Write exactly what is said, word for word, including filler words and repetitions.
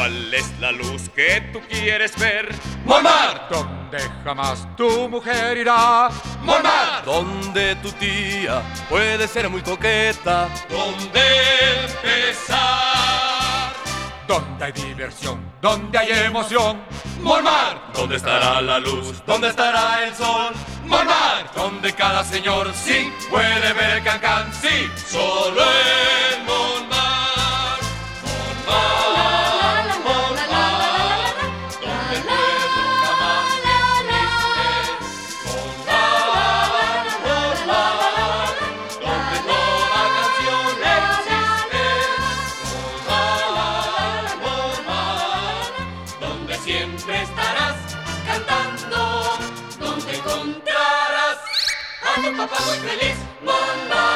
¿Cuál es la luz que tú quieres ver? Montmartre. Donde jamás tu mujer irá. Montmartre. Donde tu tía puede ser muy coqueta. ¿Dónde empezar? Donde hay diversión, donde hay emoción. Montmartre. ¿Dónde estará la luz? ¿Dónde estará el sol? Montmartre. Donde cada señor sí puede ver el cancán, sí. Solo en Montmartre. Montmartre. Siempre estarás cantando, donde encontrarás a tu papá muy feliz. Montmartre.